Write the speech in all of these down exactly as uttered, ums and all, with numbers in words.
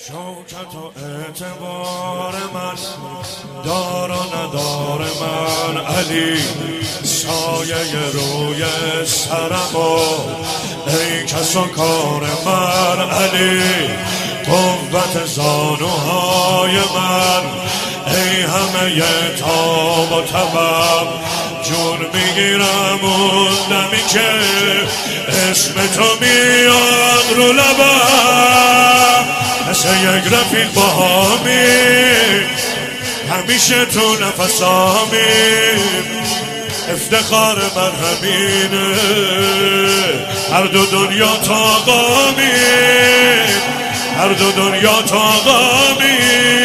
شوکت و اعتبار من دار و ندار من علی، سایه روی سرم و ای کس و کار من علی، قوت زانوهای من ای همه تاب و تبم، جون میگیرم اون دمی که اسم تو میاد رو لبم، مثل یک رفیق باهامی همیشه تو نفسامی، افتخار من همینه هر دو دنیا تا آقامی، هر دو دنیا تا آقامی.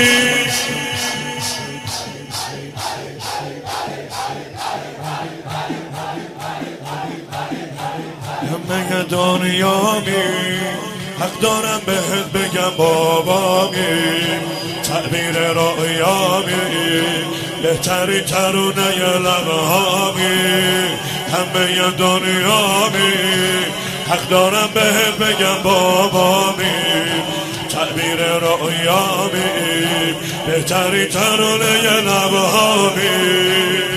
همه دنیامی حق دارم بهت بگم بابامی، تعبیر رؤیامی بهتری ترونه لبهامی، همه دنیامی حق دارم بهت بگم بابامی، تعبیر رؤیامی بهتری ترونه لبهامی.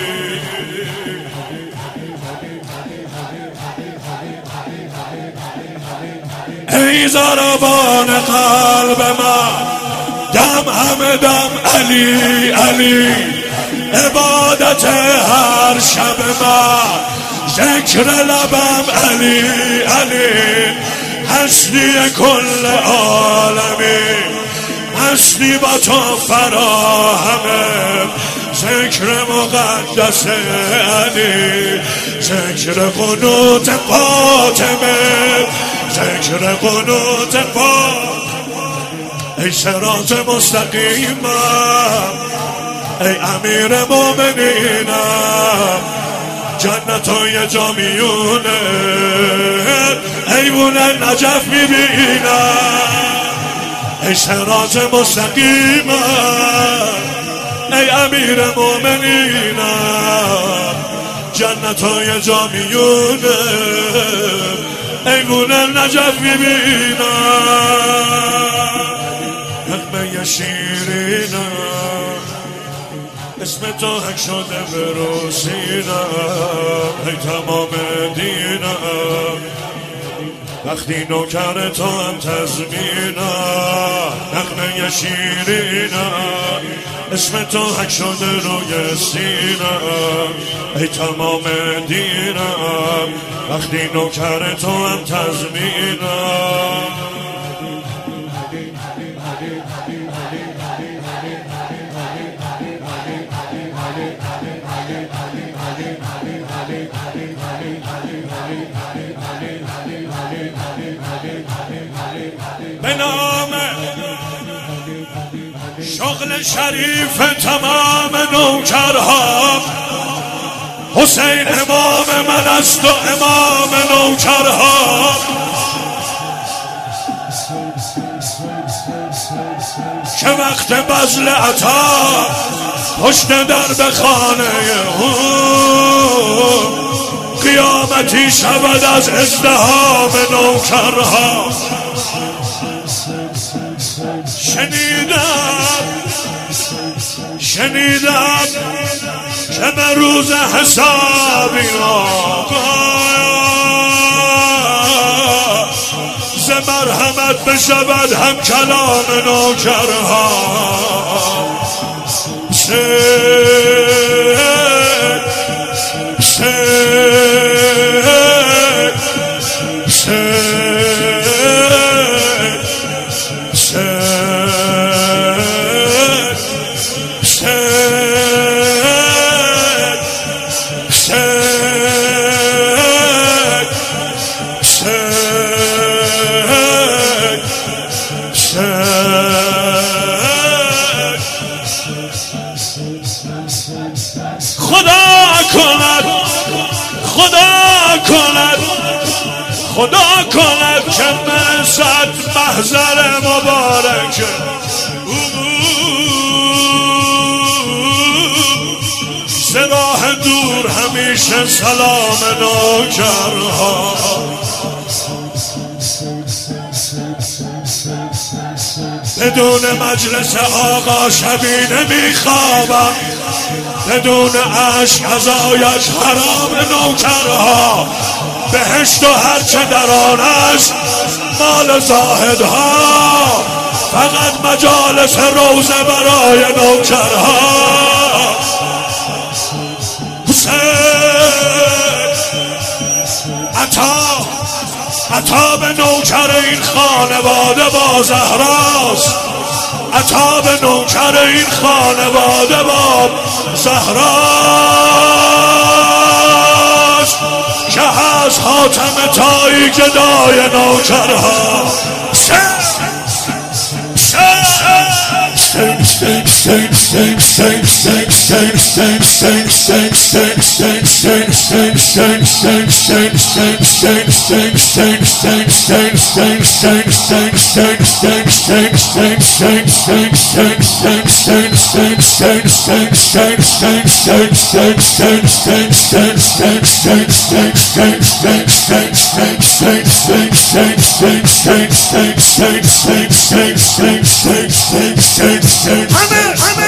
ای ضربان قلب من دم همه دم علی علی، عبادت هر شب من ذکر لبم علی علی، هستی کل عالمی هستی با تو فراهمه، ذکر مقدس علی، ذکر قنوت فاطمه، ذکر قنوت فاطمه. ای صراط مستقیمم ای امیر مومنینم، جنتای جامیونه ایوون نجف میبینم. ای صراط مستقیمم ای امیر مومنینم، جنتای جامیونه ایوون نجف میبینم. نغمه شیرینم اسم تو حک شده به رو سینم، ای تمام دینم وقتی نوکر تو هم تزمینم. نغمه شیرینم اسم تو حک شده روی سینم، ای تمام دینم وقتی نوکر تو هم تزمینم. به نام شغل شریف تمام نوکرها، حسین امام من است و امام نوکرها، که وقت بذل عطا پشت در به خانه او قیامتی شود از ازدحام نوکرها. شنیدم شنیدم که به روز حسابی ز مرحمت بشود هم کلام نوکرها. شد شد خدا کند خدا کند خدا کند که برسد محضر مبارک ز راه دور همیشه سلام نوکرها. بدون مجلس آقا شبی نمیخوابم، بدون عشق از آیش حرام نوکرها، بهشت و هرچه در آن است مال زاهدها، فقط مجالس روزه برای نوکرها. حسین عطا عطا به نوکر این خانواده با زهراست، عطا به نوکر این خانواده با زهراست، که از حاتم تایی گدای نوکرها. Come here, come here.